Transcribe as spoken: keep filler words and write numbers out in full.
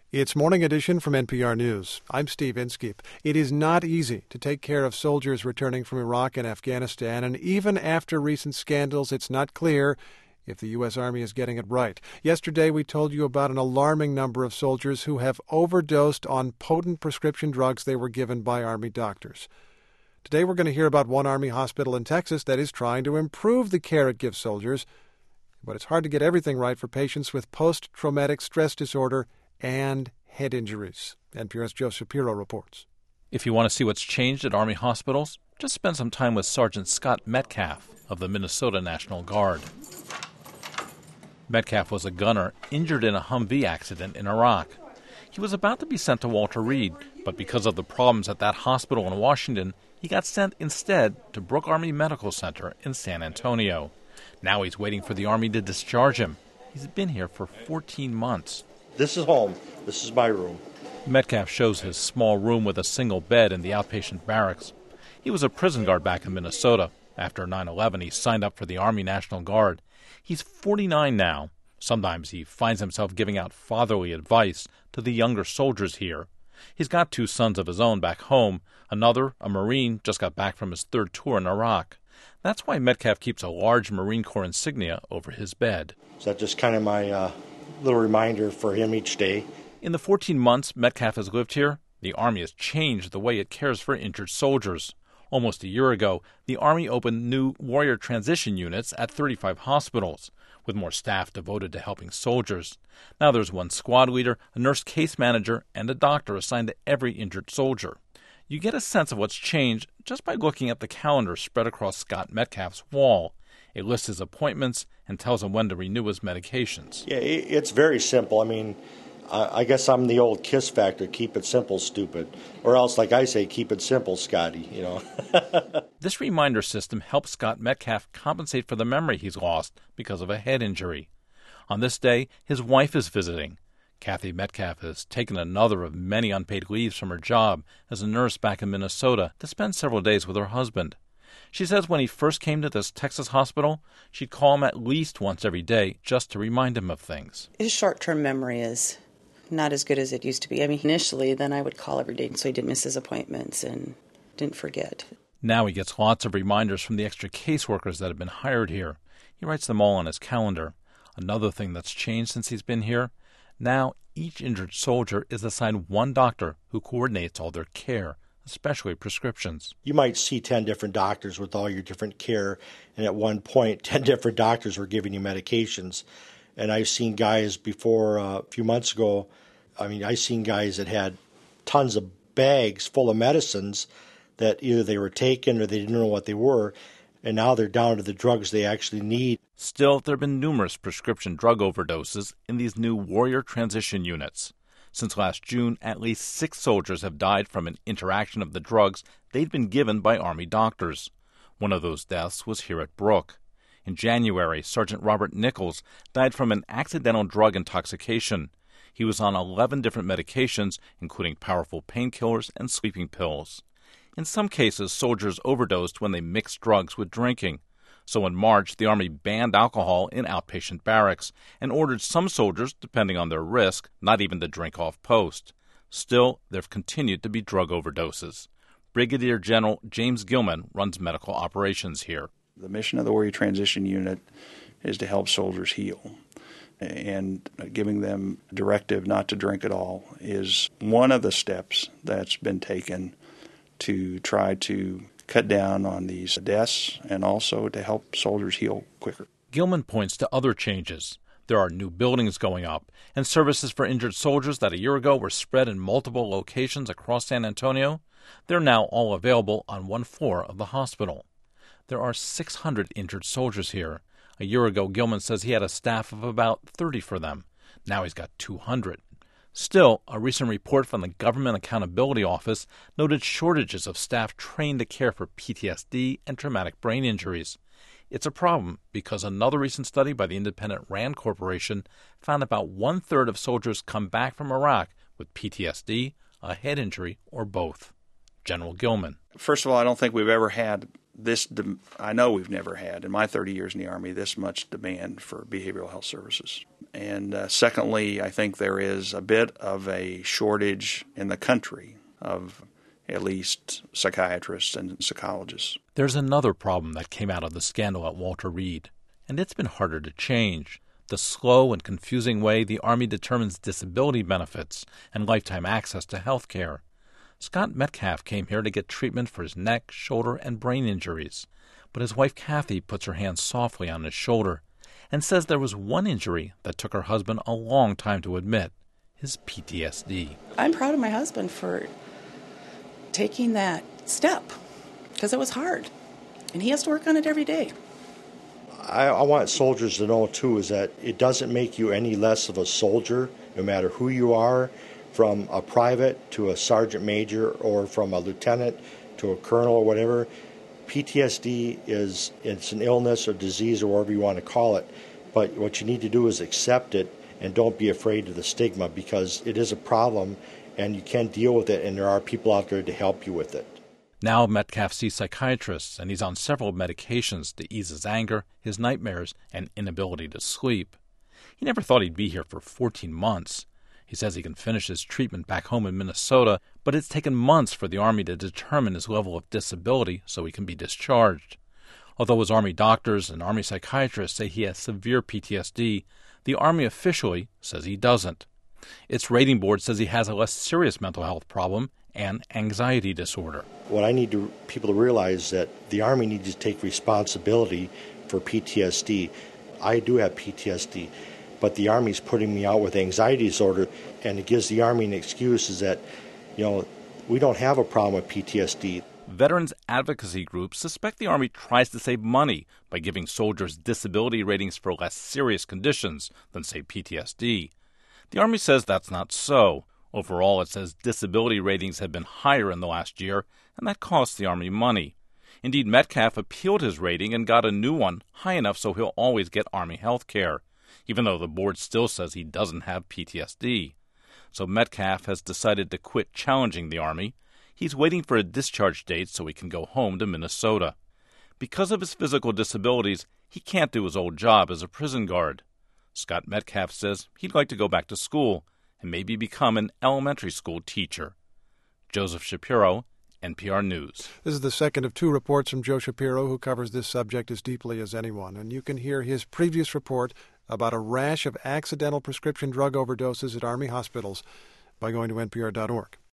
It's Morning Edition from N P R News. I'm Steve Inskeep. It is not easy to take care of soldiers returning from Iraq and Afghanistan, and even after recent scandals, it's not clear if the U S. Army is getting it right. Yesterday, we told you about an alarming number of soldiers who have overdosed on potent prescription drugs they were given by Army doctors. Today, we're going to hear about one Army hospital in Texas that is trying to improve the care it gives soldiers, but it's hard to get everything right for patients with post-traumatic stress disorder and head injuries. N P R's Joe Shapiro reports. If you want to see what's changed at Army hospitals, just spend some time with Sergeant Scott Metcalf of the Minnesota National Guard. Metcalf was a gunner injured in a Humvee accident in Iraq. He was about to be sent to Walter Reed, but because of the problems at that hospital in Washington, he got sent instead to Brooke Army Medical Center in San Antonio. Now he's waiting for the Army to discharge him. He's been here for fourteen months. This is home. This is my room. Metcalf shows his small room with a single bed in the outpatient barracks. He was a prison guard back in Minnesota. After nine eleven, he signed up for the Army National Guard. He's forty-nine now. Sometimes he finds himself giving out fatherly advice to the younger soldiers here. He's got two sons of his own back home. Another, a Marine, just got back from his third tour in Iraq. That's why Metcalf keeps a large Marine Corps insignia over his bed. So that's just kind of my uh, little reminder for him each day. In the fourteen months Metcalf has lived here, the Army has changed the way it cares for injured soldiers. Almost a year ago, the Army opened new warrior transition units at thirty-five hospitals, with more staff devoted to helping soldiers. Now there's one squad leader, a nurse case manager, and a doctor assigned to every injured soldier. You get a sense of what's changed just by looking at the calendar spread across Scott Metcalf's wall. It lists his appointments and tells him when to renew his medications. Yeah, it's very simple. I mean, I guess I'm the old KISS factor, keep it simple, stupid. Or else, like I say, keep it simple, Scotty, you know. This reminder system helps Scott Metcalf compensate for the memory he's lost because of a head injury. On this day, his wife is visiting. Kathy Metcalf has taken another of many unpaid leaves from her job as a nurse back in Minnesota to spend several days with her husband. She says when he first came to this Texas hospital, she'd call him at least once every day just to remind him of things. His short-term memory is not as good as it used to be. I mean, initially, then I would call every day so he didn't miss his appointments and didn't forget. Now he gets lots of reminders from the extra caseworkers that have been hired here. He writes them all on his calendar. Another thing that's changed since he's been here, now each injured soldier is assigned one doctor who coordinates all their care, especially prescriptions. You might see ten different doctors with all your different care, and at one point, ten different doctors were giving you medications. And I've seen guys before, uh, a few months ago, I mean, I've seen guys that had tons of bags full of medicines that either they were taken or they didn't know what they were, and now they're down to the drugs they actually need. Still, there have been numerous prescription drug overdoses in these new warrior transition units. Since last June, at least six soldiers have died from an interaction of the drugs they'd been given by Army doctors. One of those deaths was here at Brooke. In January, Sergeant Robert Nichols died from an accidental drug intoxication. He was on eleven different medications, including powerful painkillers and sleeping pills. In some cases, soldiers overdosed when they mixed drugs with drinking. So in March, the Army banned alcohol in outpatient barracks and ordered some soldiers, depending on their risk, not even to drink off post. Still, there have continued to be drug overdoses. Brigadier General James Gilman runs medical operations here. The mission of the Warrior Transition Unit is to help soldiers heal. And giving them a directive not to drink at all is one of the steps that's been taken to try to cut down on these deaths and also to help soldiers heal quicker. Gilman points to other changes. There are new buildings going up, and services for injured soldiers that a year ago were spread in multiple locations across San Antonio, they're now all available on one floor of the hospital. There are six hundred injured soldiers here. A year ago, Gilman says he had a staff of about thirty for them. Now he's got two hundred. Still, a recent report from the Government Accountability Office noted shortages of staff trained to care for P T S D and traumatic brain injuries. It's a problem because another recent study by the independent RAND Corporation found about one-third of soldiers come back from Iraq with P T S D, a head injury, or both. General Gilman. First of all, I don't think we've ever had this, I know we've never had, in my thirty years in the Army, this much demand for behavioral health services. And uh, secondly, I think there is a bit of a shortage in the country of at least psychiatrists and psychologists. There's another problem that came out of the scandal at Walter Reed, and it's been harder to change. The slow and confusing way the Army determines disability benefits and lifetime access to health care. Scott Metcalf came here to get treatment for his neck, shoulder, and brain injuries, but his wife Kathy puts her hand softly on his shoulder and says there was one injury that took her husband a long time to admit, his P T S D. I'm proud of my husband for taking that step because it was hard, and he has to work on it every day. I, I want soldiers to know, too, is that it doesn't make you any less of a soldier, no matter who you are, from a private to a sergeant major or from a lieutenant to a colonel or whatever. P T S D is it's an illness or disease or whatever you want to call it, but what you need to do is accept it and don't be afraid of the stigma, because it is a problem and you can deal with it, and there are people out there to help you with it. Now Metcalf sees psychiatrists, and he's on several medications to ease his anger, his nightmares, and inability to sleep. He never thought he'd be here for fourteen months. He says he can finish his treatment back home in Minnesota, but it's taken months for the Army to determine his level of disability so he can be discharged. Although his Army doctors and Army psychiatrists say he has severe P T S D, the Army officially says he doesn't. Its rating board says he has a less serious mental health problem and anxiety disorder. What I need to, people to realize is that the Army needs to take responsibility for P T S D. I do have P T S D, but the Army's putting me out with anxiety disorder, and it gives the Army an excuse is that, you know, we don't have a problem with P T S D. Veterans advocacy groups suspect the Army tries to save money by giving soldiers disability ratings for less serious conditions than, say, P T S D. The Army says that's not so. Overall, it says disability ratings have been higher in the last year, and that costs the Army money. Indeed, Metcalf appealed his rating and got a new one high enough so he'll always get Army health care, even though the board still says he doesn't have P T S D. So Metcalf has decided to quit challenging the Army. He's waiting for a discharge date so he can go home to Minnesota. Because of his physical disabilities, he can't do his old job as a prison guard. Scott Metcalf says he'd like to go back to school and maybe become an elementary school teacher. Joseph Shapiro, N P R News. This is the second of two reports from Joe Shapiro, who covers this subject as deeply as anyone. And you can hear his previous report about a rash of accidental prescription drug overdoses at Army hospitals by going to N P R dot org.